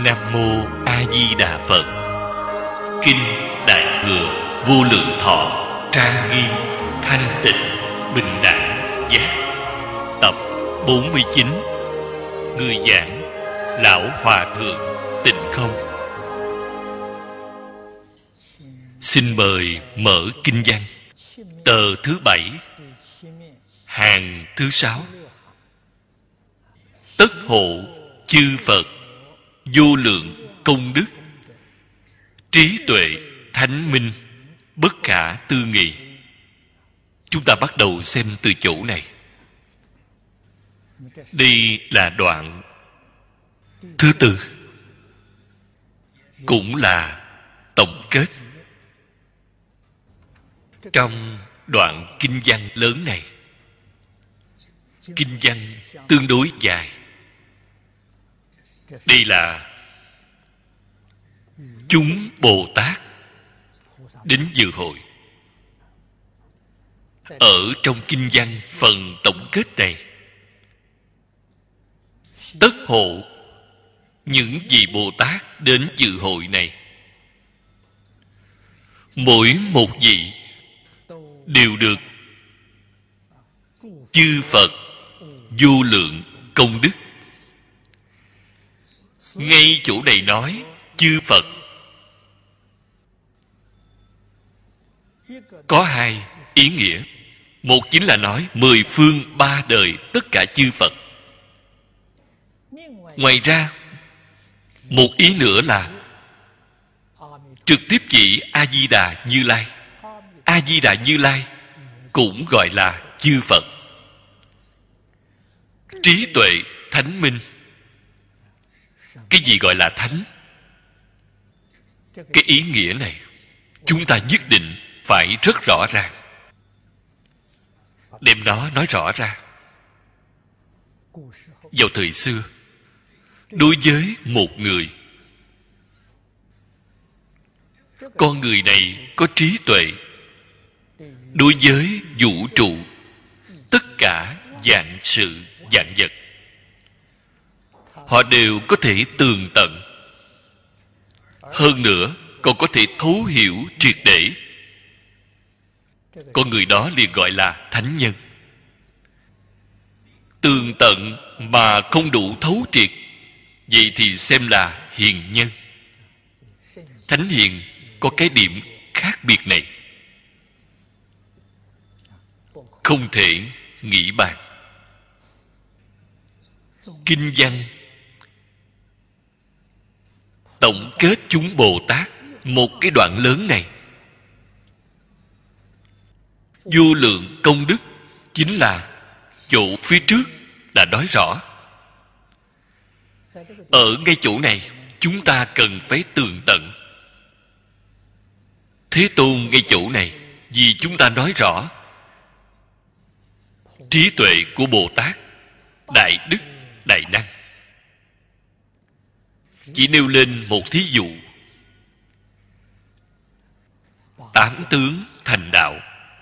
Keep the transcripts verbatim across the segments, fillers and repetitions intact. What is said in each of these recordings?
Nam Mô A Di Đà Phật. Kinh Đại Thừa Vô Lượng Thọ trang nghiêm thanh tịnh bình đẳng giác. Tập bốn mươi chín. Người giảng Lão Hòa Thượng Tịnh Không. Xin mời mở kinh văn tờ thứ bảy, hàng thứ sáu. Tất hộ chư Phật vô lượng công đức, trí tuệ thánh minh bất khả tư nghị. Chúng ta bắt đầu xem từ chỗ này. Đây là đoạn thứ tư, cũng là tổng kết. Trong đoạn kinh văn lớn này, kinh văn tương đối dài. Đây là chúng Bồ Tát đến dự hội. Ở trong kinh văn phần tổng kết này, tất hộ những vị Bồ Tát đến dự hội này, mỗi một vị đều được chư Phật vô lượng công đức. Ngay chỗ này nói chư Phật có hai ý nghĩa. Một chính là nói mười phương ba đời tất cả chư Phật. Ngoài ra, một ý nữa là trực tiếp chỉ A Di Đà Như Lai. A Di Đà Như Lai cũng gọi là chư Phật. Trí tuệ thánh minh. Cái gì gọi là thánh? Cái ý nghĩa này chúng ta nhất định phải rất rõ ràng, đem nó nói rõ ra. Vào thời xưa, đối với một người, con người này có trí tuệ đối với vũ trụ, tất cả vạn sự vạn vật, họ đều có thể tường tận. Hơn nữa còn có thể thấu hiểu triệt để. Con người đó liền gọi là thánh nhân. Tường tận mà không đủ thấu triệt, vậy thì xem là hiền nhân. Thánh hiền có cái điểm khác biệt này, không thể nghĩ bàn. Kinh văn tổng kết chúng Bồ Tát một cái đoạn lớn này. Vô lượng công đức chính là chỗ phía trước đã nói rõ. Ở ngay chỗ này chúng ta cần phải tường tận. Thế Tôn ngay chỗ này vì chúng ta nói rõ trí tuệ của Bồ Tát, đại đức đại năng. Chỉ nêu lên một thí dụ: tám tướng thành đạo.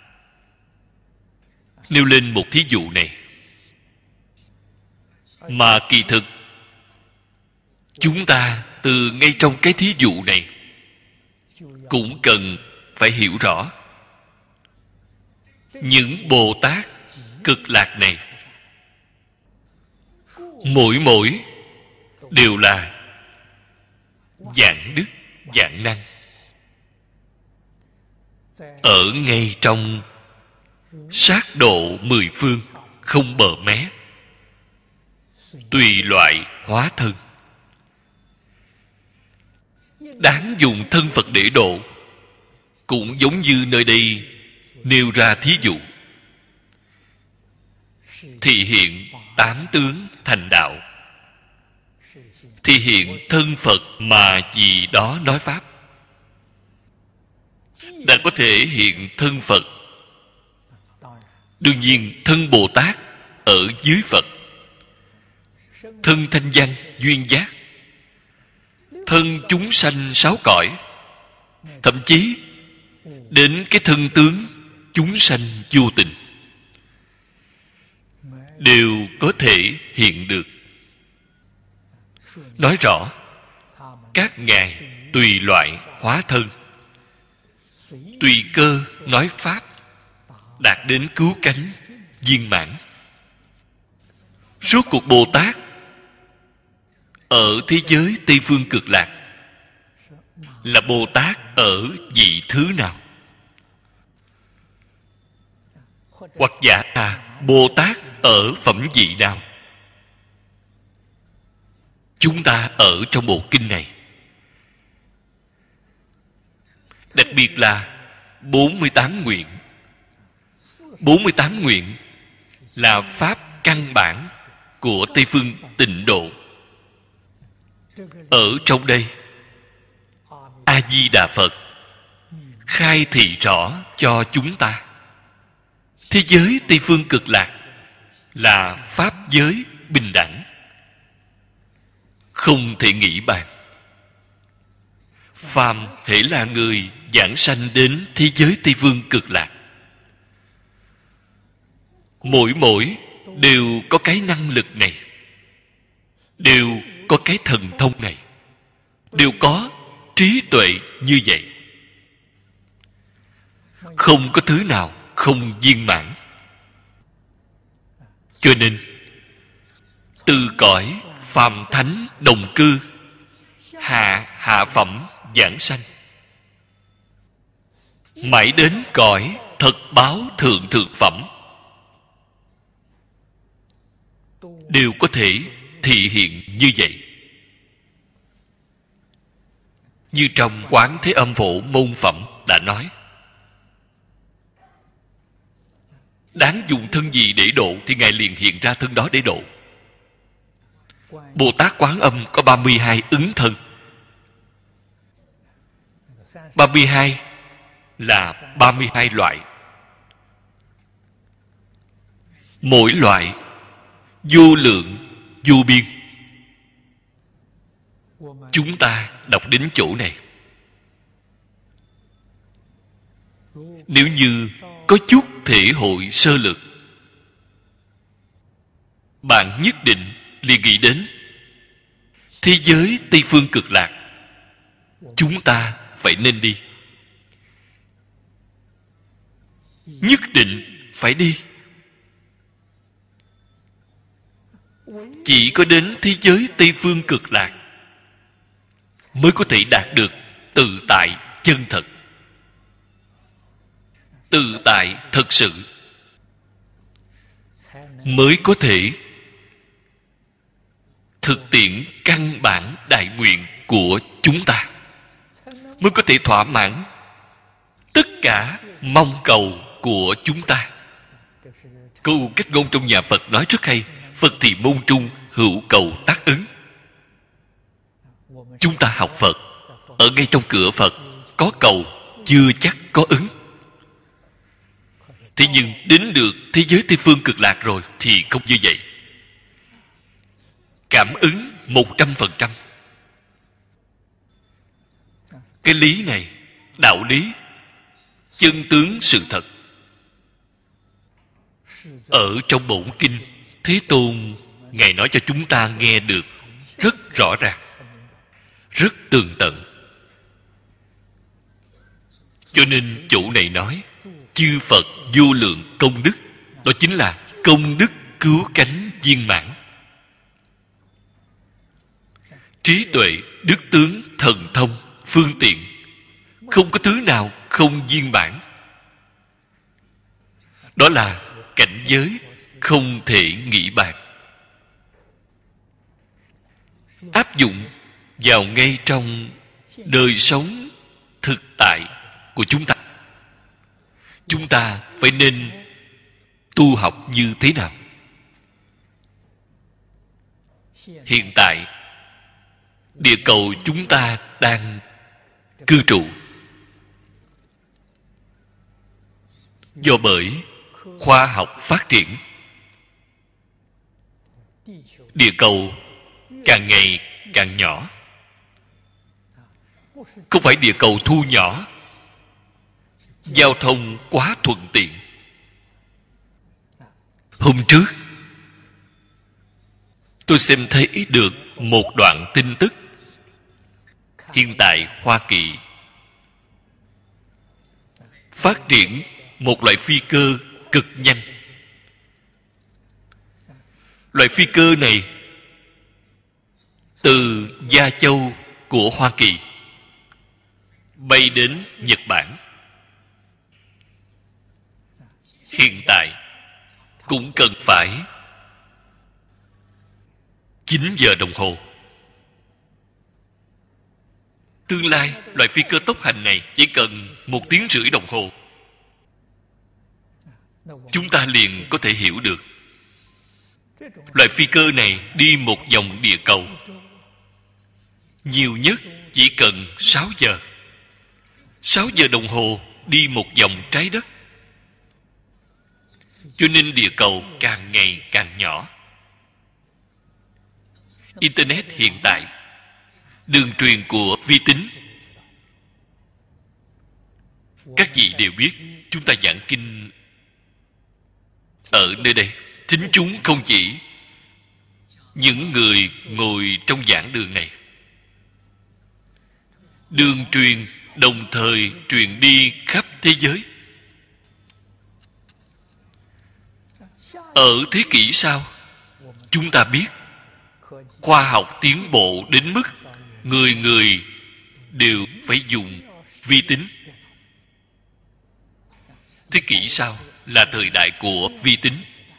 Nêu lên một thí dụ này, mà kỳ thực chúng ta từ ngay trong cái thí dụ này cũng cần phải hiểu rõ. Những Bồ Tát cực lạc này, mỗi mỗi đều là vạn đức vạn năng. Ở ngay trong sát độ mười phương, không bờ mé, tùy loại hóa thân, đáng dùng thân Phật để độ. Cũng giống như nơi đây nêu ra thí dụ, thị hiện tám tướng thành đạo, thị hiện thân Phật mà vì đó nói Pháp. Đã có thể hiện thân Phật, đương nhiên thân Bồ Tát ở dưới Phật, thân thanh văn duyên giác, thân chúng sanh sáu cõi, thậm chí đến cái thân tướng chúng sanh vô tình đều có thể hiện được. Nói rõ các ngài tùy loại hóa thân, tùy cơ nói pháp, đạt đến cứu cánh viên mãn. Rốt cuộc Bồ Tát ở thế giới Tây Phương Cực Lạc là Bồ Tát ở vị thứ nào? Hoặc giả là Bồ Tát ở phẩm vị nào? Chúng ta ở trong bộ kinh này, đặc biệt là bốn mươi tám nguyện. bốn mươi tám nguyện là pháp căn bản của Tây Phương Tịnh Độ. Ở trong đây, A-di-đà Phật khai thị rõ cho chúng ta thế giới Tây Phương Cực Lạc là pháp giới bình đẳng, không thể nghĩ bàn. Phàm hễ là người giảng sanh đến thế giới Tây Phương Cực Lạc, mỗi mỗi đều có cái năng lực này, đều có cái thần thông này, đều có trí tuệ như vậy. Không có thứ nào không viên mãn. Cho nên từ cõi phàm thánh đồng cư hạ hạ phẩm giảng sanh, mãi đến cõi thật báo thượng thượng phẩm, đều có thể thị hiện như vậy. Như trong Quán Thế Âm Phổ môn phẩm đã nói, đáng dùng thân gì để độ thì Ngài liền hiện ra thân đó để độ. Bồ Tát Quán Âm có ba mươi hai ứng thân. ba mươi hai là ba mươi hai loại. Mỗi loại vô lượng vô biên. Chúng ta đọc đến chỗ này, nếu như có chút thể hội sơ lược, bạn nhất định liền nghĩ đến thế giới Tây Phương Cực Lạc chúng ta phải nên đi, nhất định phải đi. Chỉ có đến thế giới Tây Phương Cực Lạc mới có thể đạt được tự tại chân thật. Tự tại thật sự mới có thể thực tiễn căn bản đại nguyện của chúng ta, mới có thể thỏa mãn tất cả mong cầu của chúng ta. Câu cách ngôn trong nhà Phật nói rất hay: Phật thì môn trung, hữu cầu tác ứng. Chúng ta học Phật, ở ngay trong cửa Phật có cầu, chưa chắc có ứng. Thế nhưng đến được thế giới Tây Phương Cực Lạc rồi thì không như vậy. Cảm ứng một trăm phần trăm. Cái lý này, đạo lý, chân tướng sự thật, ở trong bổn kinh Thế Tôn Ngài nói cho chúng ta nghe được rất rõ ràng, rất tường tận. Cho nên chỗ này nói chư Phật vô lượng công đức, đó chính là công đức cứu cánh viên mãn. Trí tuệ, đức tướng, thần thông, phương tiện, không có thứ nào không viên mãn. Đó là cảnh giới không thể nghĩ bàn. Áp dụng vào ngay trong đời sống thực tại của chúng ta, chúng ta phải nên tu học như thế nào? Hiện tại địa cầu chúng ta đang cư trụ, do bởi khoa học phát triển, địa cầu càng ngày càng nhỏ. Không phải địa cầu thu nhỏ, giao thông quá thuận tiện. Hôm trước tôi xem thấy được một đoạn tin tức Hiện tại Hoa Kỳ phát triển một loại phi cơ cực nhanh. Loại phi cơ này từ Gia Châu của Hoa Kỳ bay đến Nhật Bản. Hiện tại cũng cần phải chín giờ đồng hồ. Tương lai, loại phi cơ tốc hành này chỉ cần một tiếng rưỡi đồng hồ. Chúng ta liền có thể hiểu được loại phi cơ này đi một vòng địa cầu nhiều nhất chỉ cần sáu giờ. sáu giờ đồng hồ đi một vòng trái đất. Cho nên địa cầu càng ngày càng nhỏ. Internet hiện tại, đường truyền của vi tính, các vị đều biết. Chúng ta giảng kinh ở nơi đây, thính chúng không chỉ những người ngồi trong giảng đường này. Đường truyền đồng thời truyền đi khắp thế giới. Ở thế kỷ sau, chúng ta biết khoa học tiến bộ đến mức người người đều phải dùng vi tính. Thế kỷ sau là thời đại của vi tính.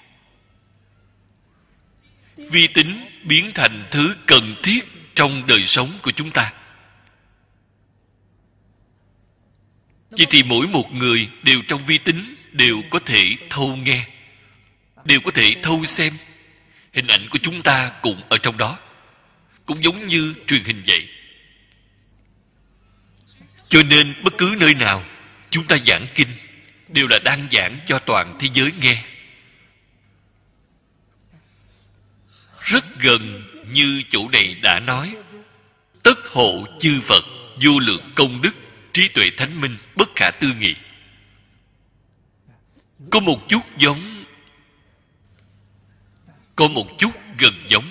Vi tính biến thành thứ cần thiết trong đời sống của chúng ta. Vậy thì mỗi một người đều trong vi tính, đều có thể thâu nghe, đều có thể thâu xem. Hình ảnh của chúng ta cũng ở trong đó, cũng giống như truyền hình vậy. Cho nên bất cứ nơi nào chúng ta giảng kinh đều là đang giảng cho toàn thế giới nghe. Rất gần như chỗ này đã nói: tất hộ chư Phật, vô lượng công đức, trí tuệ thánh minh, bất khả tư nghị. Có một chút giống, có một chút gần giống.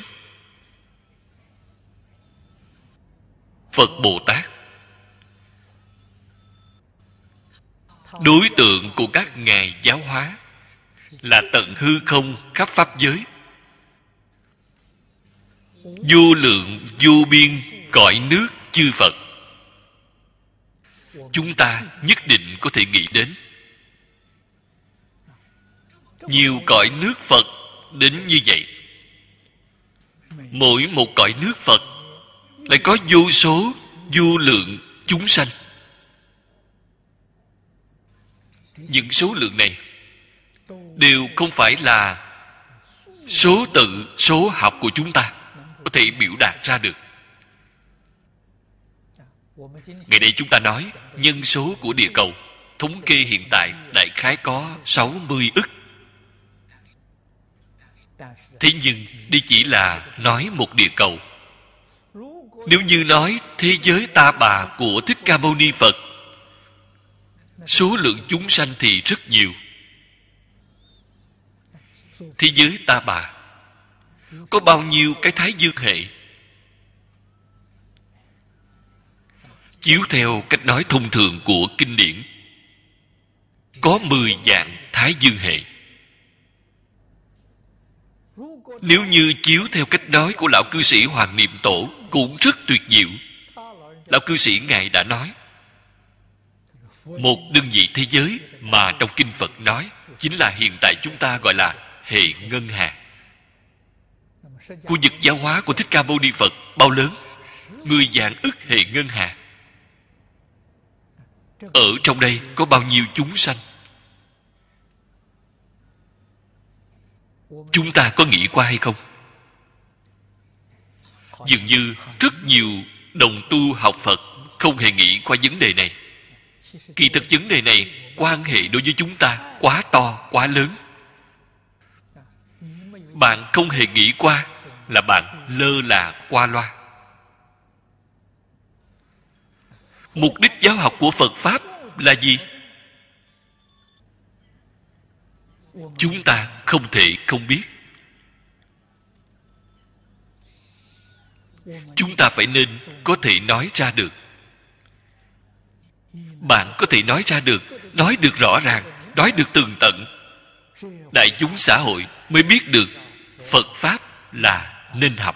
Phật Bồ Tát, đối tượng của các ngài giáo hóa là tận hư không khắp pháp giới, vô lượng vô biên cõi nước chư Phật. Chúng ta nhất định có thể nghĩ đến nhiều cõi nước Phật đến như vậy. Mỗi một cõi nước Phật lại có vô số vô lượng chúng sanh. Những số lượng này đều không phải là số tự, số học của chúng ta có thể biểu đạt ra được. Ngày nay chúng ta nói nhân số của địa cầu thống kê hiện tại đại khái có sáu mươi ức. Thế nhưng đây chỉ là nói một địa cầu. Nếu như nói thế giới Ta Bà của Thích Ca Mâu Ni Phật, số lượng chúng sanh thì rất nhiều. Thế giới Ta Bà có bao nhiêu cái Thái Dương hệ? Chiếu theo cách nói thông thường của kinh điển, có mười dạng Thái Dương hệ. Nếu như chiếu theo cách nói của lão cư sĩ Hoàng Niệm Tổ cũng rất tuyệt diệu. Lão cư sĩ ngài đã nói, một đơn vị thế giới mà trong kinh Phật nói chính là hiện tại chúng ta gọi là hệ ngân hà. Khu vực giáo hóa của Thích Ca Mâu Ni Phật bao lớn? Mười vạn ức hệ ngân hà. Ở trong đây có bao nhiêu chúng sanh? Chúng ta có nghĩ qua hay không? Dường như rất nhiều đồng tu học Phật không hề nghĩ qua vấn đề này. Kỳ thực vấn đề này quan hệ đối với chúng ta quá to, quá lớn. Bạn không hề nghĩ qua là bạn lơ là qua loa. Mục đích giáo học của Phật Pháp là gì? Chúng ta không thể không biết. chúng ta phải nên có thể nói ra được. Bạn có thể nói ra được, nói được rõ ràng, nói được tường tận, đại chúng xã hội mới biết được Phật Pháp là nên học.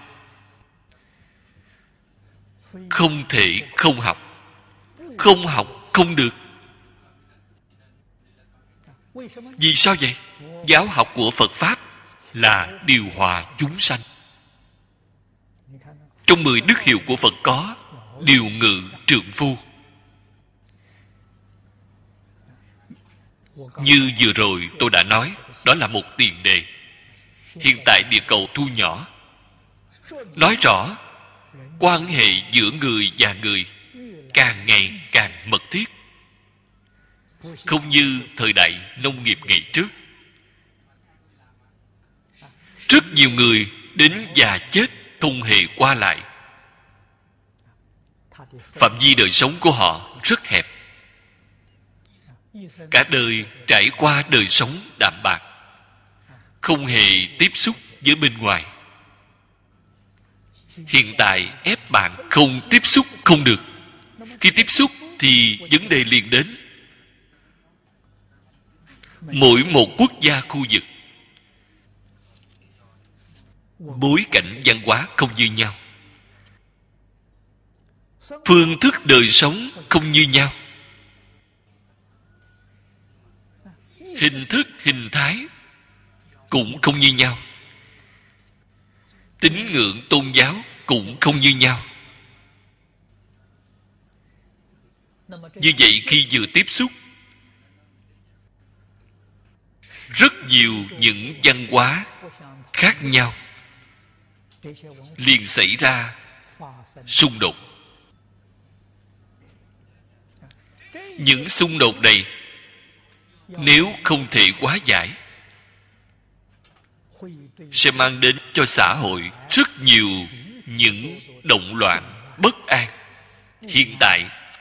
Không thể không học. Không học không được. Vì sao vậy? Giáo học của Phật Pháp là điều hòa chúng sanh. Trong mười đức hiệu của Phật có điều ngự trượng phu. Như vừa rồi tôi đã nói, đó là một tiền đề. Hiện tại địa cầu thu nhỏ. Nói rõ, quan hệ giữa người và người càng ngày càng mật thiết. Không như thời đại nông nghiệp ngày trước. Rất nhiều người đến già chết không hề qua lại. Phạm vi đời sống của họ rất hẹp. Cả đời trải qua đời sống đạm bạc, không hề tiếp xúc với bên ngoài. Hiện tại ép bạn không tiếp xúc không được. Khi tiếp xúc thì vấn đề liền đến. Mỗi một quốc gia khu vực, bối cảnh văn hóa không như nhau, phương thức đời sống không như nhau, hình thức hình thái cũng không như nhau, tín ngưỡng tôn giáo cũng không như nhau. Như vậy khi vừa tiếp xúc, rất nhiều những văn hóa khác nhau liền xảy ra xung đột. Những xung đột này nếu không thể hóa giải sẽ mang đến cho xã hội rất nhiều những động loạn, bất an. Hiện tại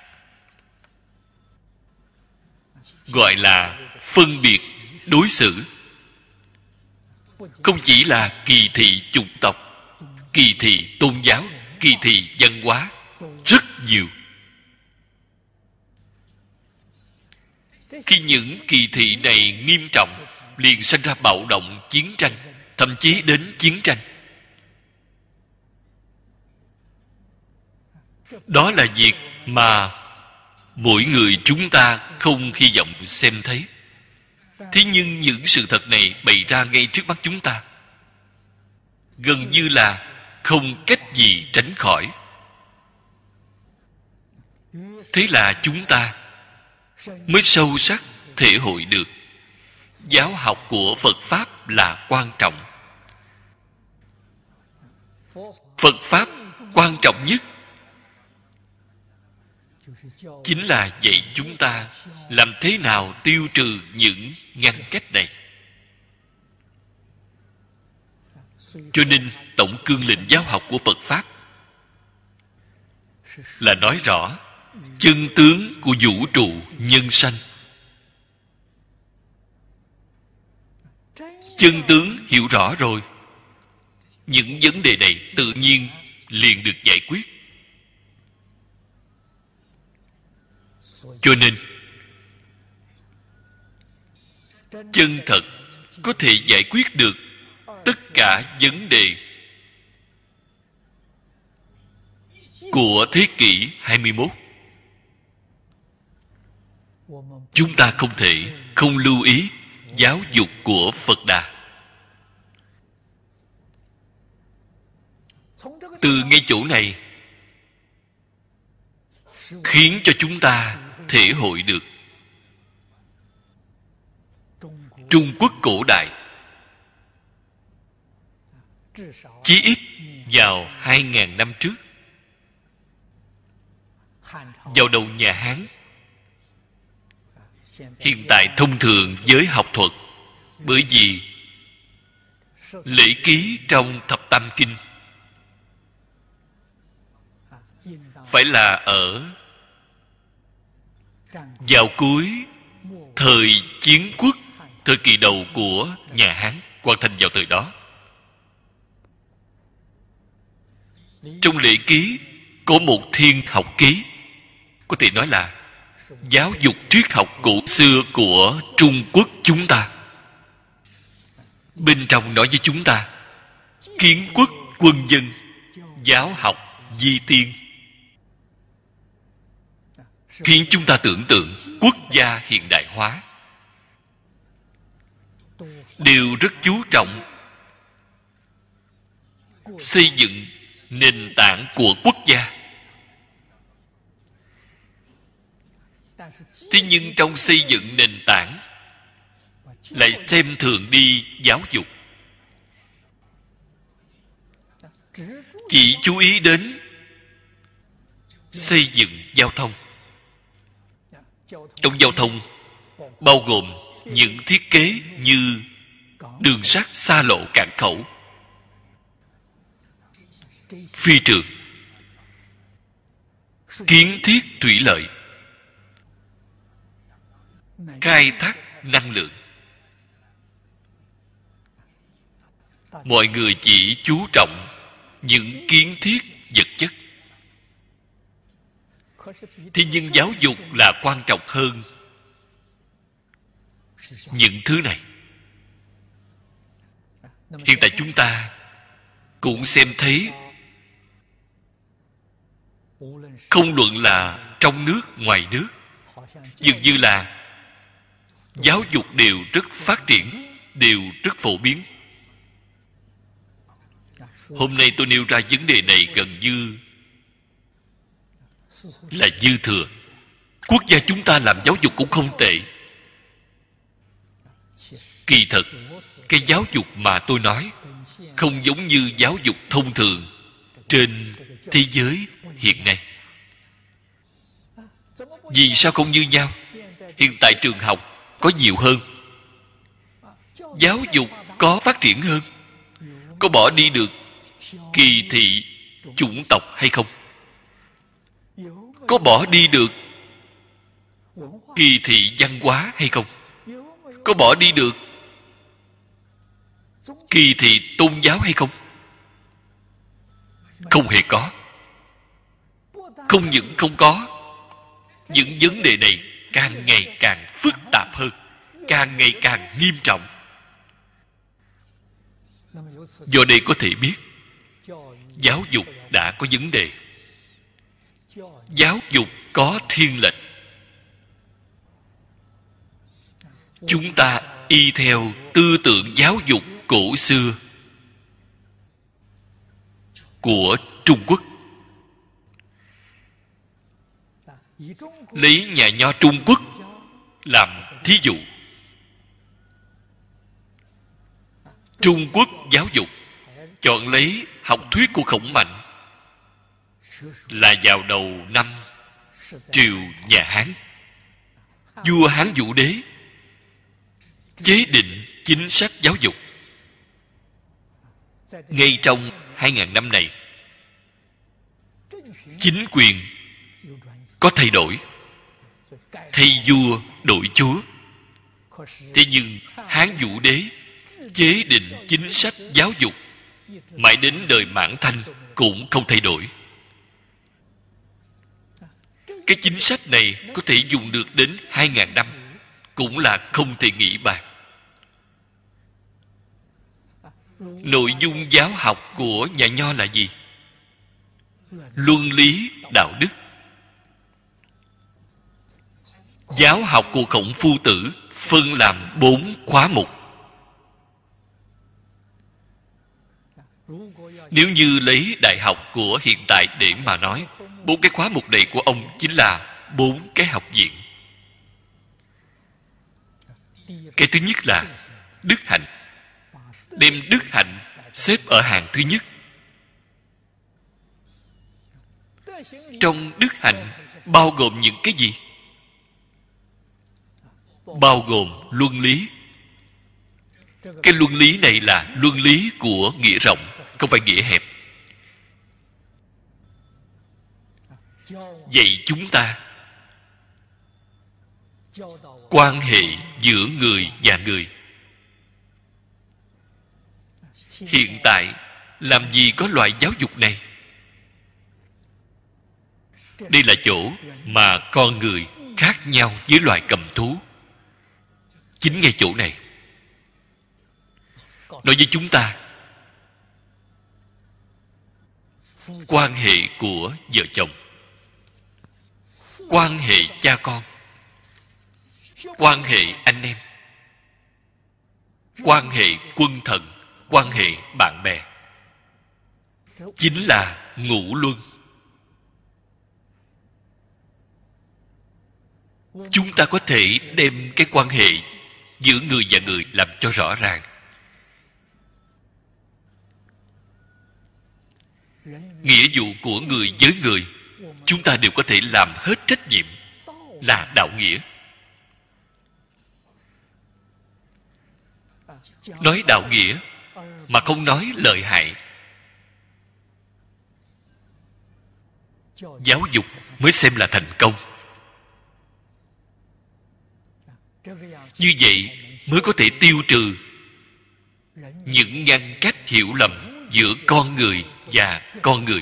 gọi là phân biệt đối xử. Không chỉ là kỳ thị chủng tộc, kỳ thị tôn giáo, kỳ thị văn hóa, rất nhiều. Khi những kỳ thị này nghiêm trọng, liền sinh ra bạo động, chiến tranh, thậm chí đến chiến tranh. Đó là việc mà mỗi người chúng ta không hy vọng xem thấy. Thế nhưng những sự thật này bày ra ngay trước mắt chúng ta, gần như là không cách gì tránh khỏi. Thế là chúng ta mới sâu sắc thể hội được giáo học của Phật Pháp là quan trọng. Phật Pháp quan trọng nhất chính là dạy chúng ta làm thế nào tiêu trừ những ngăn cách này. Cho nên tổng cương lĩnh giáo học của Phật Pháp là nói rõ chân tướng của vũ trụ nhân sanh. Chân tướng hiểu rõ rồi, những vấn đề này tự nhiên liền được giải quyết. Cho nên chân thật có thể giải quyết được tất cả vấn đề của thế kỷ hai mươi mốt. Chúng ta không thể không lưu ý giáo dục của Phật Đà. Từ ngay chỗ này khiến cho chúng ta thể hội được Trung Quốc cổ đại chí ít vào hai ngàn năm trước, vào đầu nhà Hán. Hiện tại thông thường với học thuật, bởi vì lễ ký trong Thập Tam Kinh phải là ở vào cuối thời Chiến Quốc, thời kỳ đầu của nhà Hán, hoàn thành vào thời đó. Trong lễ ký có một thiên học ký, có thể nói là giáo dục triết học cổ xưa của Trung Quốc chúng ta. Bên trong nói với chúng ta kiến quốc quân dân, giáo học di tiên, khiến chúng ta tưởng tượng quốc gia hiện đại hóa, đều rất chú trọng xây dựng nền tảng của quốc gia. Thế nhưng trong xây dựng nền tảng lại xem thường đi giáo dục, chỉ chú ý đến xây dựng giao thông. Trong giao thông bao gồm những thiết kế như đường sắt, xa lộ, cảng khẩu, phi trường, kiến thiết thủy lợi, khai thác năng lượng. Mọi người chỉ chú trọng những kiến thiết vật chất. Thế nhưng giáo dục là quan trọng hơn những thứ này. Hiện tại chúng ta cũng xem thấy, không luận là trong nước, ngoài nước, dường như là giáo dục đều rất phát triển, đều rất phổ biến. Hôm nay tôi nêu ra vấn đề này gần như là dư thừa. Quốc gia chúng ta làm giáo dục cũng không tệ. Kỳ thật, cái giáo dục mà tôi nói không giống như giáo dục thông thường trên thế giới hiện nay. Vì sao không như nhau? Hiện tại trường học có nhiều hơn, giáo dục có phát triển hơn. Có bỏ đi được kỳ thị chủng tộc hay không? Có bỏ đi được kỳ thị văn hóa hay không? Có bỏ đi được kỳ thị tôn giáo hay không? Không hề có. Không những không có, những vấn đề này càng ngày càng phức tạp hơn, càng ngày càng nghiêm trọng. Do đây có thể biết giáo dục đã có vấn đề. Giáo dục có thiên lệch. Chúng ta y theo tư tưởng giáo dục cổ xưa của Trung Quốc. Lấy nhà nho Trung Quốc làm thí dụ. Trung Quốc giáo dục chọn lấy học thuyết của Khổng Mạnh là vào đầu năm triều nhà Hán. Vua Hán Vũ Đế chế định chính sách giáo dục. Ngay trong hai ngàn năm này, chính quyền có thay đổi, thay vua đổi chúa. Thế nhưng Hán Vũ Đế chế định chính sách giáo dục mãi đến đời Mãn Thanh cũng không thay đổi. Cái chính sách này có thể dùng được đến hai ngàn năm, cũng là không thể nghĩ bàn. Nội dung giáo học của nhà nho là gì? Luân lý đạo đức. Giáo học của Khổng Phu Tử phân làm bốn khóa mục. Nếu như lấy đại học của hiện tại để mà nói, bốn cái khóa mục này của ông chính là bốn cái học viện. Cái thứ nhất là đức hạnh. Đem đức hạnh xếp ở hàng thứ nhất. Trong đức hạnh bao gồm những cái gì? Bao gồm luân lý. Cái luân lý này là luân lý của nghĩa rộng, không phải nghĩa hẹp. Dạy chúng ta quan hệ giữa người và người. Hiện tại làm gì có loại giáo dục này? Đây là chỗ mà con người khác nhau với loài cầm thú. Chính ngay chỗ này nói với chúng ta quan hệ của vợ chồng, quan hệ cha con, quan hệ anh em, quan hệ quân thần, quan hệ bạn bè, chính là ngũ luân. Chúng ta có thể đem cái quan hệ giữa người và người làm cho rõ ràng. Nghĩa vụ của người với người, chúng ta đều có thể làm hết trách nhiệm, là đạo nghĩa. Nói đạo nghĩa mà không nói lợi hại, giáo dục mới xem là thành công. Như vậy mới có thể tiêu trừ những ngăn cách hiểu lầm giữa con người và con người.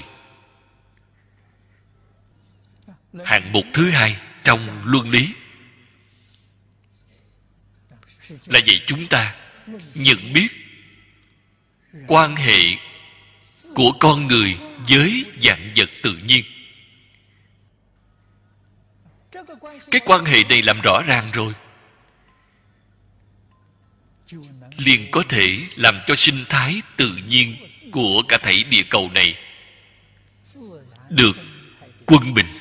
Hạng mục thứ hai trong luân lý là dạy chúng ta nhận biết quan hệ của con người với vạn vật tự nhiên. Cái quan hệ này làm rõ ràng rồi, liền có thể làm cho sinh thái tự nhiên của cả thảy địa cầu này được quân bình.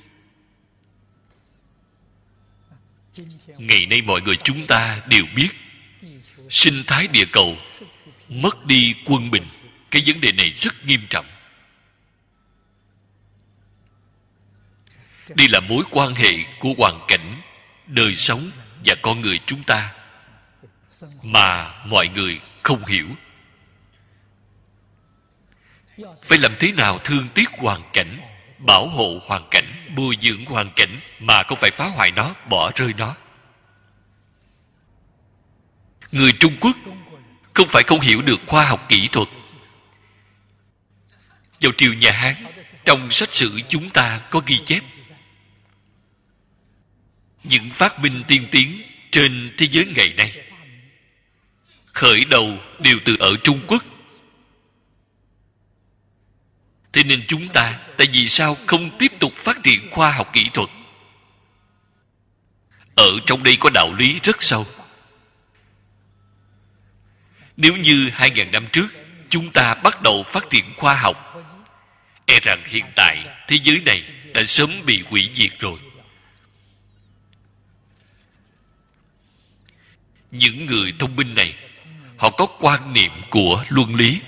Ngày nay mọi người chúng ta đều biết sinh thái địa cầu mất đi quân bình. Cái vấn đề này rất nghiêm trọng. Đây là mối quan hệ của hoàn cảnh, đời sống và con người chúng ta mà mọi người không hiểu. Phải làm thế nào thương tiếc hoàn cảnh, bảo hộ hoàn cảnh, bồi dưỡng hoàn cảnh mà không phải phá hoại nó, bỏ rơi nó. Người Trung Quốc không phải không hiểu được khoa học kỹ thuật. Vào triều nhà Hán, trong sách sử chúng ta có ghi chép những phát minh tiên tiến trên thế giới ngày nay khởi đầu đều từ ở Trung Quốc. Thế nên chúng ta tại vì sao không tiếp tục phát triển khoa học kỹ thuật? Ở trong đây có đạo lý rất sâu. Nếu như hai ngàn năm trước chúng ta bắt đầu phát triển khoa học, e rằng hiện tại thế giới này đã sớm bị hủy diệt rồi. Những người thông minh này, họ có quan niệm của luân lý.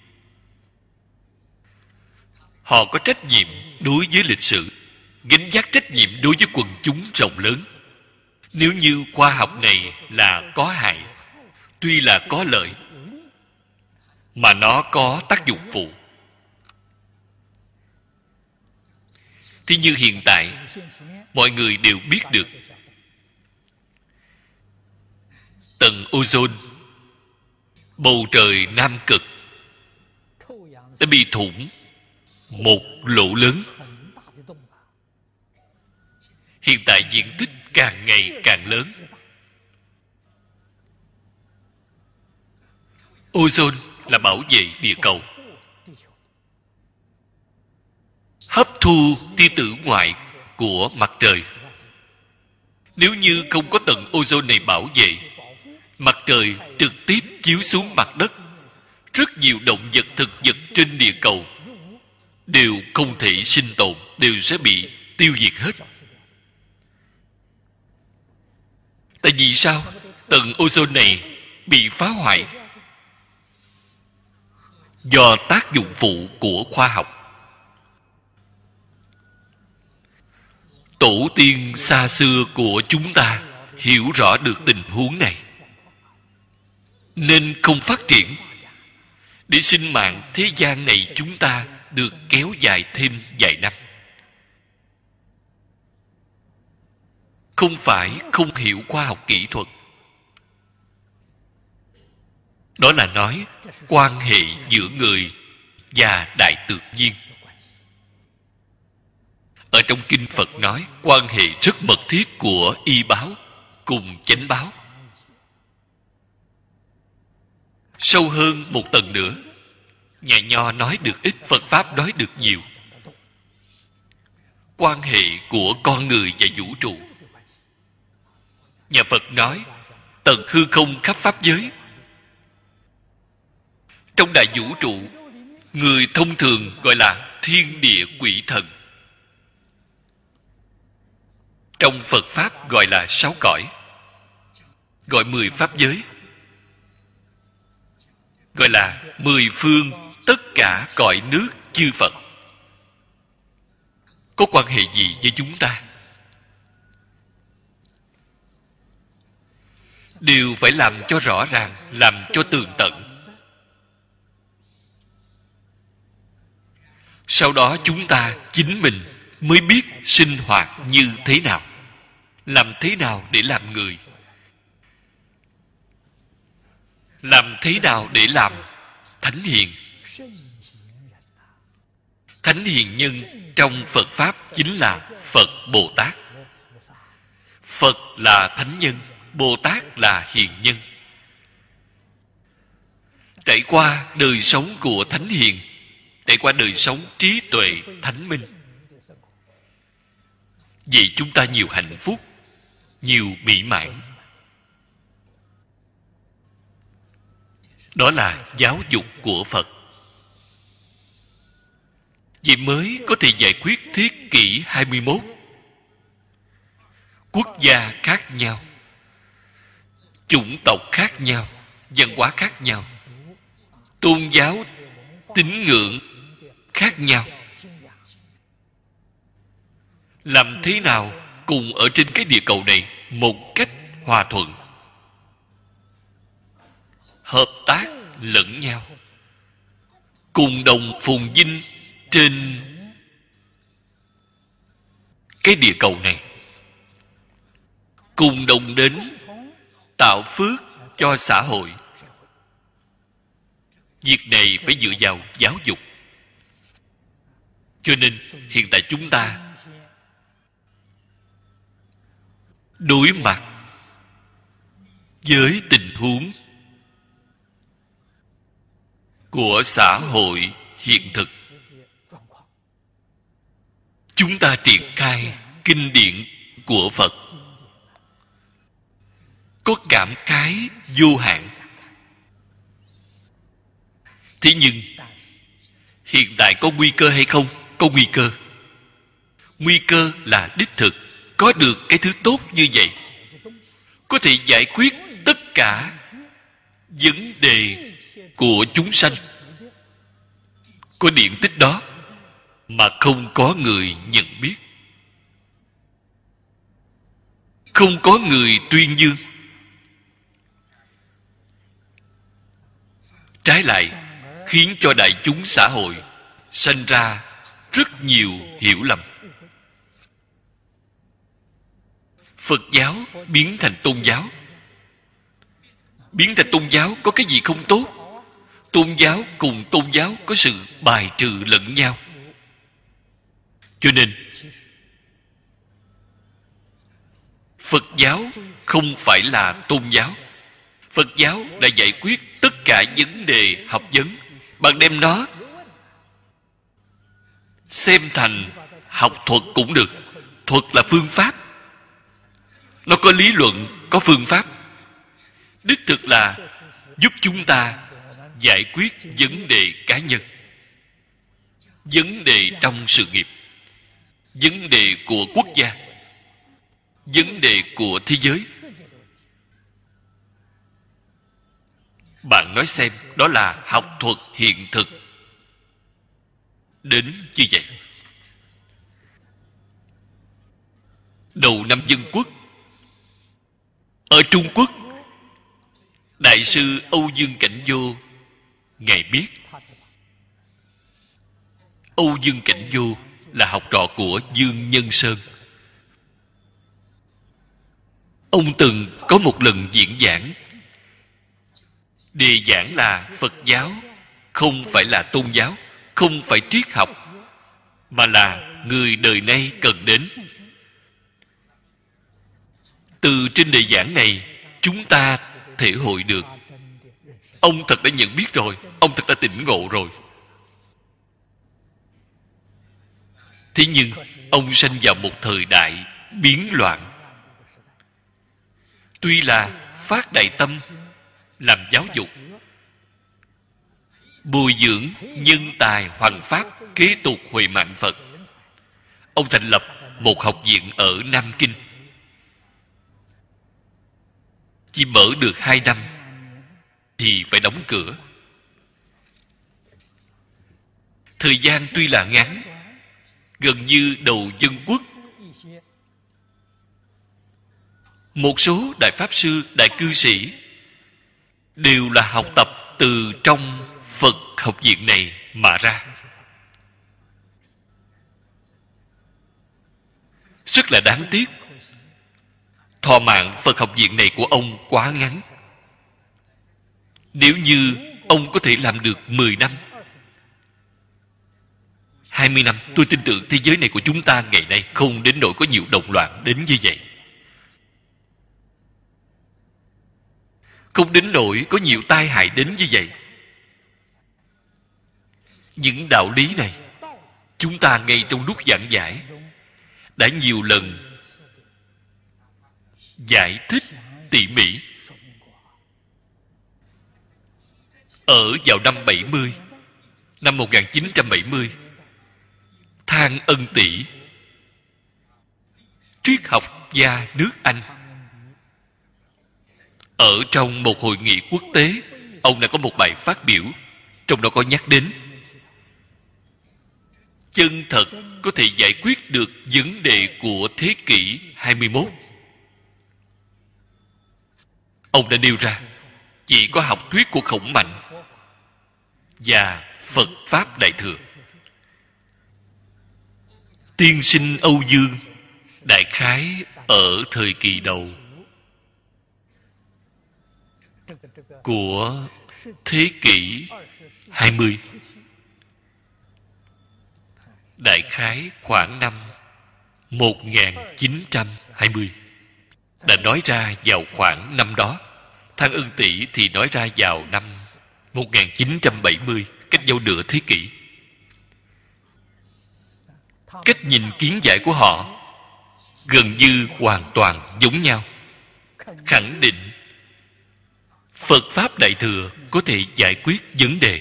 Họ có trách nhiệm đối với lịch sử, gánh vác trách nhiệm đối với quần chúng rộng lớn. Nếu như khoa học này là có hại, tuy là có lợi, mà nó có tác dụng phụ. Thế như hiện tại, mọi người đều biết được tầng ozone, bầu trời Nam Cực đã bị thủng một lỗ lớn. Hiện tại diện tích càng ngày càng lớn. Ozone là bảo vệ địa cầu, hấp thu tia tử ngoại của mặt trời. Nếu như không có tầng ozone này bảo vệ, mặt trời trực tiếp chiếu xuống mặt đất, rất nhiều động vật thực vật trên địa cầu đều không thể sinh tồn, đều sẽ bị tiêu diệt hết. Tại vì sao? Tầng ozone này bị phá hoại do tác dụng phụ của khoa học. Tổ tiên xa xưa của chúng ta hiểu rõ được tình huống này, nên không phát triển, để sinh mạng thế gian này chúng ta được kéo dài thêm vài năm. Không phải không hiểu khoa học kỹ thuật. Đó là nói quan hệ giữa người và đại tự nhiên. Ở trong kinh Phật nói quan hệ rất mật thiết của y báo cùng chánh báo. Sâu hơn một tầng nữa, nhà Nho nói được ít, Phật Pháp nói được nhiều. Quan hệ của con người và vũ trụ. Nhà Phật nói tầng hư không khắp pháp giới. Trong đại vũ trụ, người thông thường gọi là thiên địa quỷ thần. Trong Phật Pháp gọi là sáu cõi, gọi mười pháp giới, gọi là mười phương tất cả cõi nước chư Phật. Có quan hệ gì với chúng ta? Đều phải làm cho rõ ràng, làm cho tường tận. Sau đó chúng ta chính mình mới biết sinh hoạt như thế nào, làm thế nào để làm người, làm thế nào để làm thánh hiền. Thánh hiền nhân trong Phật Pháp chính là Phật Bồ Tát. Phật là thánh nhân, Bồ Tát là hiền nhân. Trải qua đời sống của thánh hiền, trải qua đời sống trí tuệ thánh minh, vì chúng ta nhiều hạnh phúc, nhiều mỹ mãn. Đó là giáo dục của Phật. Vì mới có thể giải quyết thế kỷ hai mươi mốt. Quốc gia khác nhau, chủng tộc khác nhau, văn hóa khác nhau, tôn giáo, tín ngưỡng khác nhau. Làm thế nào cùng ở trên cái địa cầu này một cách hòa thuận, hợp tác lẫn nhau, cùng đồng phồn vinh trên cái địa cầu này, cùng đồng đến tạo phước cho xã hội. Việc này phải dựa vào giáo dục. Cho nên hiện tại chúng ta đối mặt với tình huống của xã hội hiện thực, chúng ta triển khai kinh điển của Phật có cảm khái vô hạn. Thế nhưng hiện tại có nguy cơ hay không? Có nguy cơ. Nguy cơ là đích thực có được cái thứ tốt như vậy, có thể giải quyết tất cả vấn đề của chúng sanh, có điện tích đó mà không có người nhận biết, không có người tuyên dương. Trái lại khiến cho đại chúng xã hội sanh ra rất nhiều hiểu lầm. Phật giáo biến thành tôn giáo. Biến thành tôn giáo có cái gì không tốt? Tôn giáo cùng tôn giáo có sự bài trừ lẫn nhau. Cho nên Phật giáo không phải là tôn giáo. Phật giáo đã giải quyết tất cả vấn đề học vấn. Bạn đem nó xem thành học thuật cũng được. Thuật là phương pháp. Nó có lý luận, có phương pháp. Đích thực là giúp chúng ta giải quyết vấn đề cá nhân, vấn đề trong sự nghiệp, vấn đề của quốc gia, vấn đề của thế giới. Bạn nói xem, đó là học thuật hiện thực đến như vậy. Đầu năm Dân Quốc, ở Trung Quốc, Đại sư Âu Dương Cảnh Vô, Ngài biết Âu Dương Cảnh Vô là học trò của Dương Nhân Sơn. Ông từng có một lần diễn giảng, đề giảng là Phật giáo không phải là tôn giáo, không phải triết học, mà là người đời nay cần đến. Từ trên đề giảng này, chúng ta thể hội được ông thật đã nhận biết rồi, ông thật đã tỉnh ngộ rồi. Thế nhưng ông sanh vào một thời đại biến loạn. Tuy là phát đại tâm làm giáo dục, bồi dưỡng nhân tài hoằng pháp kế tục huệ mạng Phật, ông thành lập một học viện ở Nam Kinh. Chỉ mở được hai năm thì phải đóng cửa. Thời gian tuy là ngắn, gần như đầu dân quốc. Một số đại pháp sư, đại cư sĩ đều là học tập từ trong Phật học viện này mà ra. Rất là đáng tiếc, thọ mạng Phật học viện này của ông quá ngắn. Nếu như ông có thể làm được mười năm, hai mươi năm, tôi tin tưởng thế giới này của chúng ta ngày nay không đến nỗi có nhiều động loạn đến như vậy. Không đến nỗi có nhiều tai hại đến như vậy. Những đạo lý này, chúng ta ngay trong lúc giảng giải đã nhiều lần giải thích tỉ mỉ. Ở vào năm bảy mươi, năm một nghìn chín trăm bảy mươi, Thang Ân Tỷ, triết học gia nước Anh, ở trong một hội nghị quốc tế, ông đã có một bài phát biểu, trong đó có nhắc đến chân thật có thể giải quyết được vấn đề của thế kỷ hai mươi mốt. Ông đã nêu ra chỉ có học thuyết của Khổng Mạnh và Phật Pháp Đại Thừa. Tiên sinh Âu Dương đại khái ở thời kỳ đầu của thế kỷ hai mươi, đại khái khoảng năm một nghìn chín trăm hai mươi, đã nói ra vào khoảng năm đó. Thang Ân Tỷ thì nói ra vào năm một nghìn chín trăm bảy mươi, cách nhau nửa thế kỷ. Cách nhìn kiến giải của họ gần như hoàn toàn giống nhau, khẳng định Phật Pháp Đại Thừa có thể giải quyết vấn đề.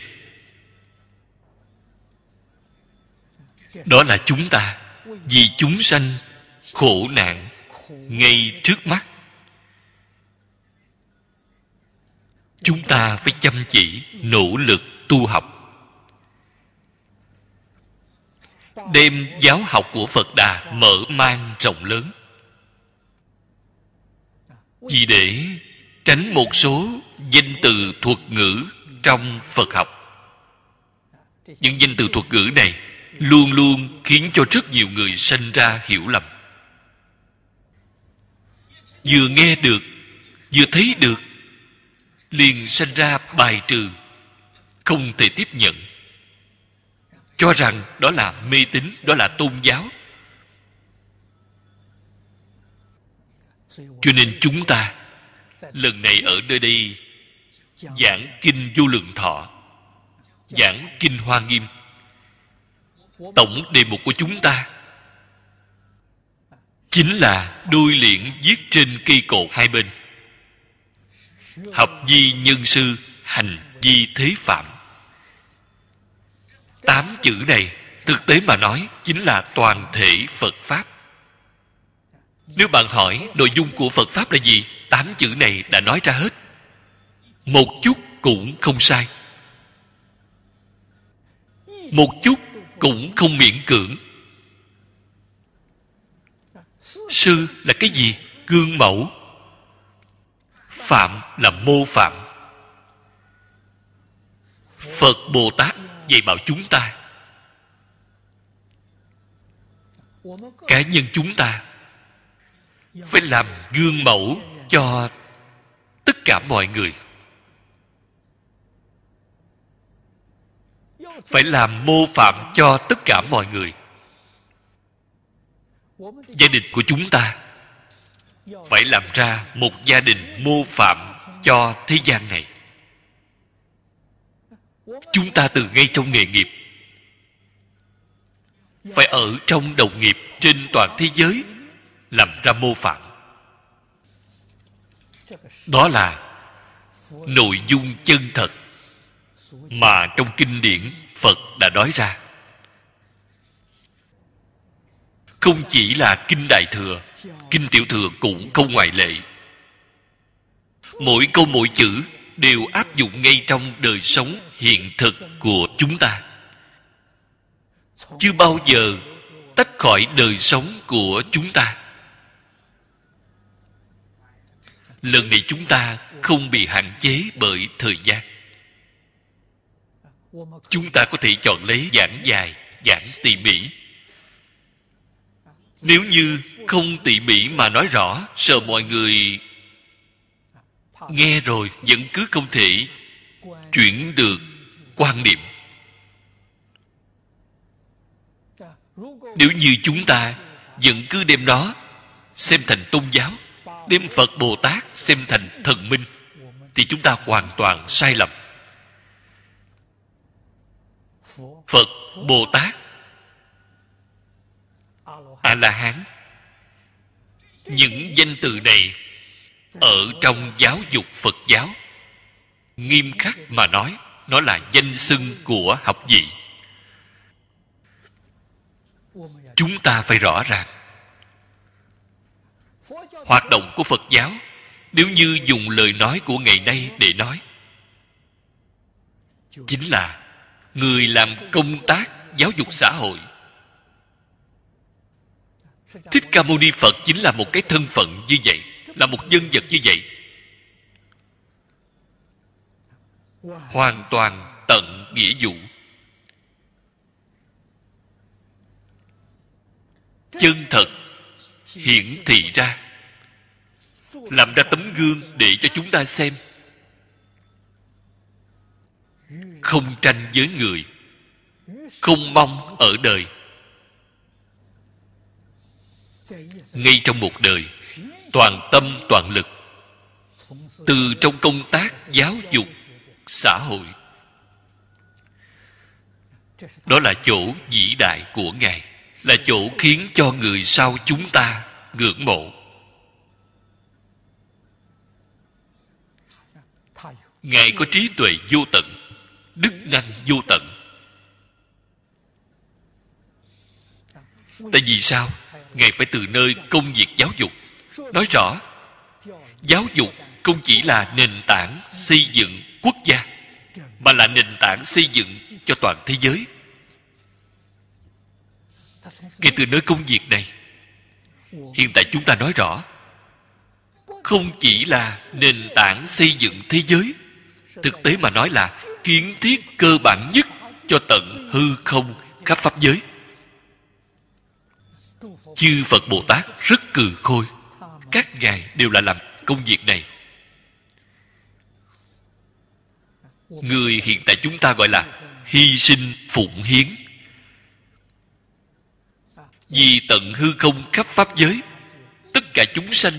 Đó là chúng ta vì chúng sanh khổ nạn ngay trước mắt, chúng ta phải chăm chỉ nỗ lực tu học, đem giáo học của Phật Đà mở mang rộng lớn, vì để tránh một số danh từ thuật ngữ trong Phật học. Những danh từ thuật ngữ này luôn luôn khiến cho rất nhiều người sanh ra hiểu lầm. Vừa nghe được, vừa thấy được, liền sanh ra bài trừ, không thể tiếp nhận, cho rằng đó là mê tín, đó là tôn giáo. Cho nên chúng ta lần này ở nơi đây giảng kinh Vô Lượng Thọ, giảng kinh Hoa Nghiêm, tổng đề mục của chúng ta chính là đôi liễn viết trên cây cột hai bên: học vi nhân sư, hành vi thế phạm. Tám chữ này thực tế mà nói chính là toàn thể Phật Pháp. Nếu bạn hỏi nội dung của Phật Pháp là gì, tám chữ này đã nói ra hết, một chút cũng không sai, một chút cũng không miễn cưỡng. Sư là cái gì? Gương mẫu. Phạm là mô phạm. Phật Bồ Tát dạy bảo chúng ta, cá nhân chúng ta phải làm gương mẫu cho tất cả mọi người, phải làm mô phạm cho tất cả mọi người. Gia đình của chúng ta phải làm ra một gia đình mô phạm cho thế gian này. Chúng ta từ ngay trong nghề nghiệp phải ở trong đồng nghiệp trên toàn thế giới làm ra mô phạm. Đó là nội dung chân thật mà trong kinh điển Phật đã nói ra. Không chỉ là kinh Đại Thừa, kinh Tiểu Thừa cũng không ngoại lệ. Mỗi câu mỗi chữ đều áp dụng ngay trong đời sống hiện thực của chúng ta, chưa bao giờ tách khỏi đời sống của chúng ta. Lần này chúng ta không bị hạn chế bởi thời gian. Chúng ta có thể chọn lấy giảng dài, giảng tỉ mỉ. Nếu như không tỉ mỉ mà nói rõ, sợ mọi người nghe rồi vẫn cứ không thể chuyển được quan niệm. Nếu như chúng ta vẫn cứ đem nó xem thành tôn giáo, đem Phật Bồ Tát xem thành thần minh, thì chúng ta hoàn toàn sai lầm. Phật, Bồ Tát, A-la-hán, những danh từ này ở trong giáo dục Phật giáo, nghiêm khắc mà nói, nó là danh xưng của học vị. Chúng ta phải rõ ràng, hoạt động của Phật giáo, nếu như dùng lời nói của ngày nay để nói, chính là người làm công tác giáo dục xã hội. Thích Ca Mâu Ni Phật chính là một cái thân phận như vậy, là một nhân vật như vậy, hoàn toàn tận nghĩa vụ. Chân thật hiển thị ra, làm ra tấm gương để cho chúng ta xem. Không tranh với người, không mong ở đời. Ngay trong một đời, toàn tâm toàn lực, từ trong công tác giáo dục xã hội. Đó là chỗ vĩ đại của Ngài, là chỗ khiến cho người sau chúng ta ngưỡng mộ. Ngài có trí tuệ vô tận, đức năng vô tận. Tại vì sao? Ngài phải từ nơi công việc giáo dục nói rõ, giáo dục không chỉ là nền tảng xây dựng quốc gia, mà là nền tảng xây dựng cho toàn thế giới. Ngay từ nơi công việc này, hiện tại chúng ta nói rõ, không chỉ là nền tảng xây dựng thế giới, thực tế mà nói là kiến thiết cơ bản nhất cho tận hư không khắp pháp giới. Chư Phật Bồ Tát rất cừ khôi, các ngài đều là làm công việc này. Người hiện tại chúng ta gọi là hy sinh phụng hiến, vì tận hư không khắp pháp giới, tất cả chúng sanh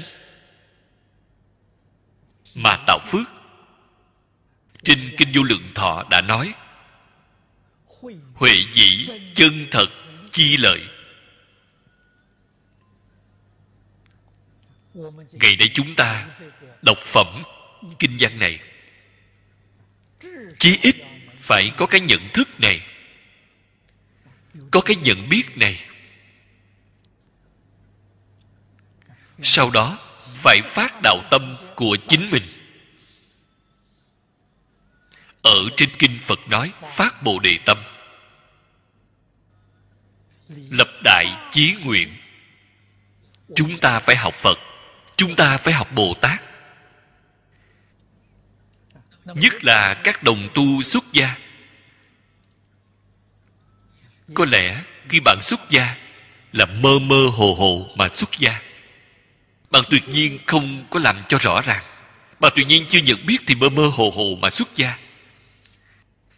mà tạo phước. Trên Kinh Vô Lượng Thọ đã nói, huệ dĩ chân thật chi lợi. Ngày nay chúng ta đọc phẩm kinh văn này, chí ít phải có cái nhận thức này, có cái nhận biết này. Sau đó phải phát đạo tâm của chính mình. Ở trên kinh Phật nói phát Bồ Đề tâm, lập đại chí nguyện. Chúng ta phải học Phật, chúng ta phải học Bồ Tát. Nhất là các đồng tu xuất gia. Có lẽ khi bạn xuất gia là mơ mơ hồ hồ mà xuất gia, bạn tuyệt nhiên không có làm cho rõ ràng, bạn tuyệt nhiên chưa nhận biết thì mơ mơ hồ hồ mà xuất gia.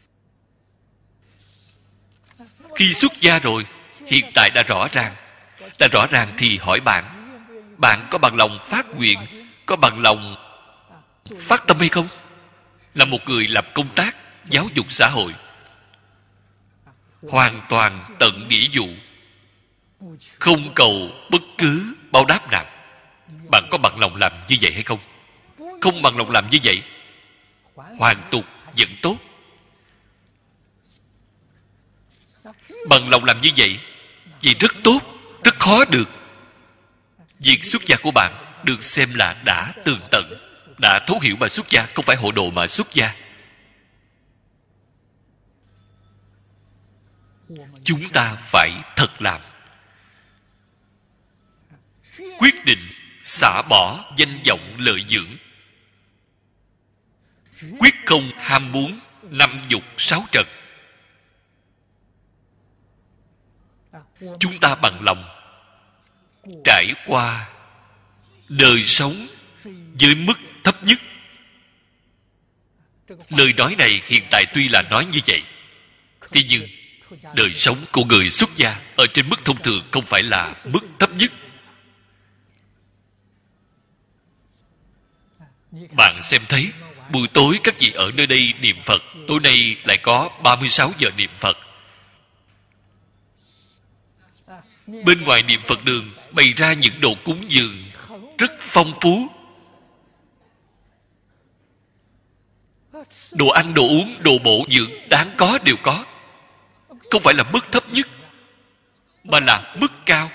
Khi xuất gia rồi, hiện tại đã rõ ràng, Là rõ ràng thì hỏi bạn, bạn có bằng lòng phát nguyện, có bằng lòng phát tâm hay không? Là một người làm công tác giáo dục xã hội, hoàn toàn tận nghĩa vụ, không cầu bất cứ báo đáp nào. Bạn có bằng lòng làm như vậy hay không? Không bằng lòng làm như vậy, hoàn tục vẫn tốt. Bằng lòng làm như vậy, vậy rất tốt, rất khó được. Việc xuất gia của bạn được xem là đã tường tận, đã thấu hiểu mà xuất gia, không phải hồ đồ mà xuất gia. Chúng ta phải thật làm, quyết định xả bỏ danh vọng lợi dưỡng, quyết không ham muốn năm dục sáu trần. Chúng ta bằng lòng trải qua đời sống với mức thấp nhất. Lời nói này hiện tại tuy là nói như vậy, thế nhưng đời sống của người xuất gia ở trên mức thông thường không phải là mức thấp nhất. Bạn xem thấy buổi tối các vị ở nơi đây niệm Phật, tối nay lại có ba mươi sáu giờ niệm Phật. Bên ngoài niệm Phật đường bày ra những đồ cúng dường rất phong phú. Đồ ăn, đồ uống, đồ bổ dưỡng đáng có đều có. Không phải là mức thấp nhất, mà là mức cao.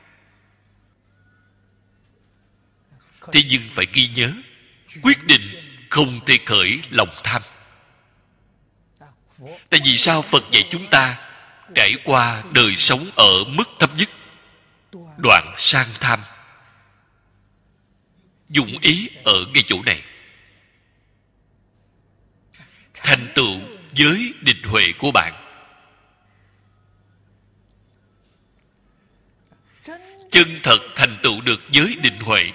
Thế nhưng phải ghi nhớ, quyết định không thể khởi lòng tham. Tại vì sao Phật dạy chúng ta trải qua đời sống ở mức thấp nhất, đoạn sang tham? Dụng ý ở ngay chỗ này. Thành tựu giới định huệ của bạn, chân thật thành tựu được giới định huệ,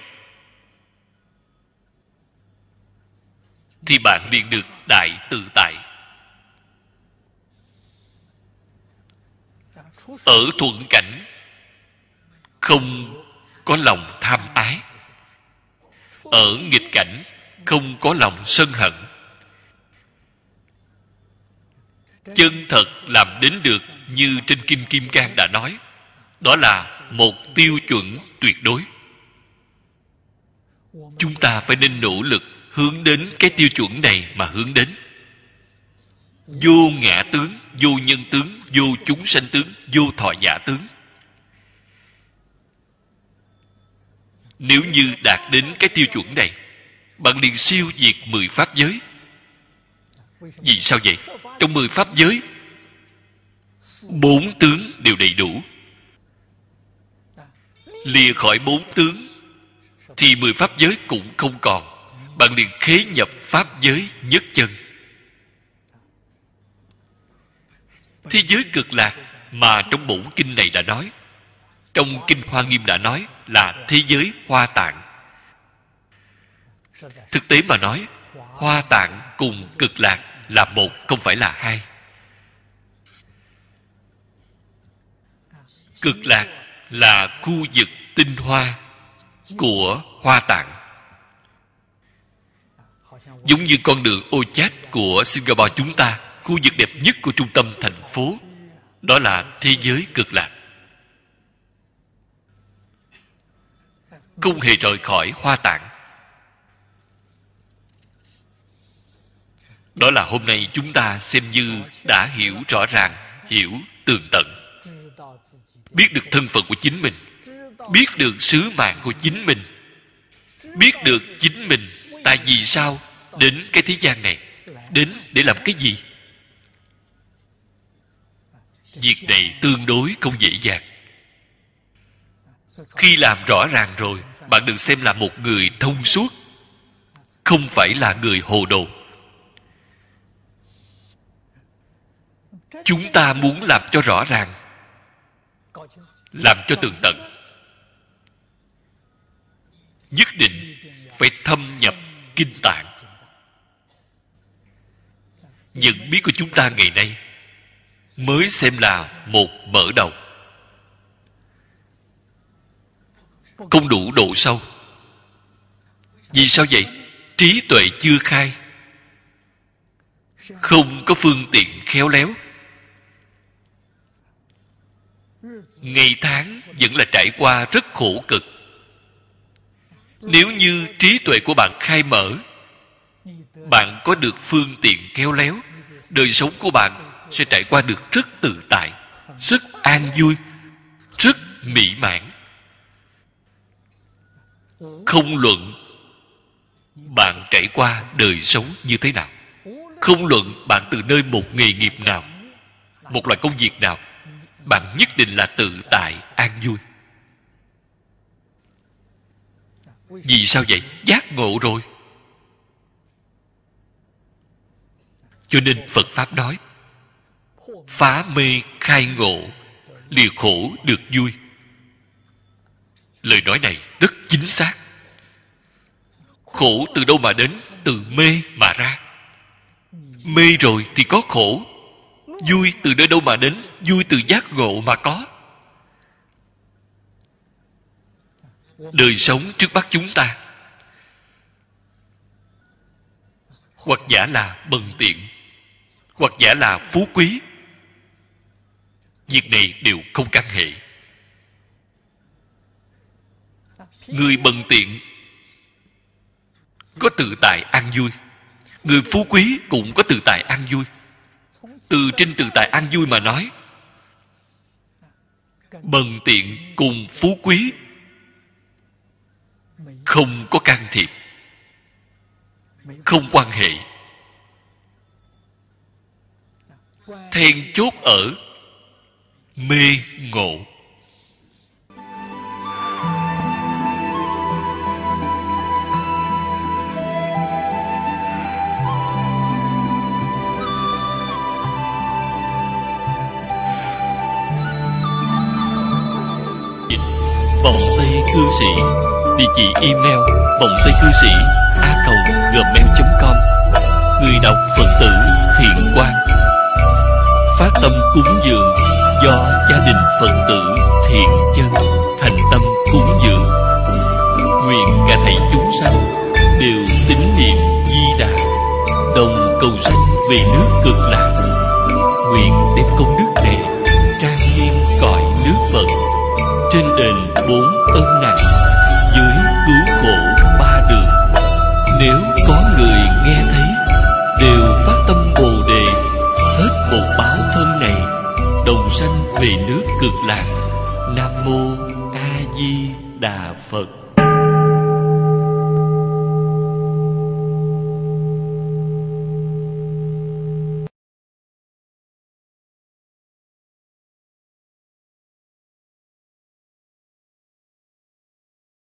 thì bạn liền được đại tự tại. Ở thuận cảnh không có lòng tham ái, ở nghịch cảnh không có lòng sân hận. Chân thật làm đến được như trên Kinh Kim Cang đã nói, đó là một tiêu chuẩn tuyệt đối. Chúng ta phải nên nỗ lực hướng đến cái tiêu chuẩn này mà hướng đến. Vô ngã tướng, vô nhân tướng, vô chúng sanh tướng, vô thọ giả tướng. Nếu như đạt đến cái tiêu chuẩn này, bạn liền siêu diệt mười pháp giới. Vì sao vậy? Trong mười pháp giới, bốn tướng đều đầy đủ. Lìa khỏi bốn tướng thì mười pháp giới cũng không còn. Bạn liền khế nhập pháp giới nhất chân. Thế giới cực lạc mà trong bổn kinh này đã nói, trong Kinh Hoa Nghiêm đã nói là thế giới Hoa Tạng. Thực tế mà nói, Hoa Tạng cùng cực lạc là một, không phải là hai. Cực lạc là khu vực tinh hoa của Hoa Tạng, giống như con đường ô chát của Singapore chúng ta, khu vực đẹp nhất của trung tâm thành phố, đó là thế giới cực lạc. Không hề rời khỏi Hoa Tạng. Đó là hôm nay chúng ta xem như đã hiểu rõ ràng, hiểu tường tận, biết được thân phận của chính mình, biết được sứ mạng của chính mình, biết được chính mình tại vì sao đến cái thế gian này, đến để làm cái gì. Việc này tương đối không dễ dàng. Khi làm rõ ràng rồi, bạn được xem là một người thông suốt, không phải là người hồ đồ. Chúng ta muốn làm cho rõ ràng, làm cho tường tận, nhất định phải thâm nhập kinh tạng. Nhận biết của chúng ta ngày nay mới xem là một mở đầu. không đủ độ sâu. Vì sao vậy? Trí tuệ chưa khai, không có phương tiện khéo léo. Ngày tháng vẫn là trải qua rất khổ cực. Nếu như trí tuệ của bạn khai mở, bạn có được phương tiện khéo léo, đời sống của bạn sẽ trải qua được rất tự tại, rất an vui, rất mỹ mãn. Không luận bạn trải qua đời sống như thế nào, không luận bạn từ nơi một nghề nghiệp nào, một loại công việc nào, bạn nhất định là tự tại, an vui. Vì sao vậy? Giác ngộ rồi. Cho nên Phật Pháp nói phá mê khai ngộ, lìa khổ được vui. Lời nói này rất chính xác. Khổ từ đâu mà đến? Từ mê mà ra. Mê rồi thì có khổ. Vui từ nơi đâu mà đến? Vui từ giác ngộ mà có. Đời sống trước mắt chúng ta, hoặc giả là bần tiện, hoặc giả là phú quý, việc này đều không căn hệ. Người bần tiện có tự tại an vui, người phú quý cũng có tự tại an vui. Từ trên tự tại an vui mà nói, bần tiện cùng phú quý không có can thiệp, không quan hệ. Then chốt ở mê ngộ. Vọng Tây Cư Sĩ. Địa chỉ email vọng tây cư sĩ a còng gmail chấm com. Người đọc Phật tử Thiện Quang. Phát tâm cúng dường do gia đình Phật tử Thiện Chân thành tâm cúng dường. Nguyện cả thảy chúng sanh đều tín niệm Di Đà, đồng cầu sanh về nước Cực Lạc. Nguyện đem công đức này trang nghiêm cõi nước Phật, trên đền bốn ân nặng, dưới cứu khổ ba đường. Nếu có người nghe thấy, đều phát tâm Bồ Đề, hết một báo thân này, đồng sanh về nước Cực Lạc. Nam mô A Di Đà Phật.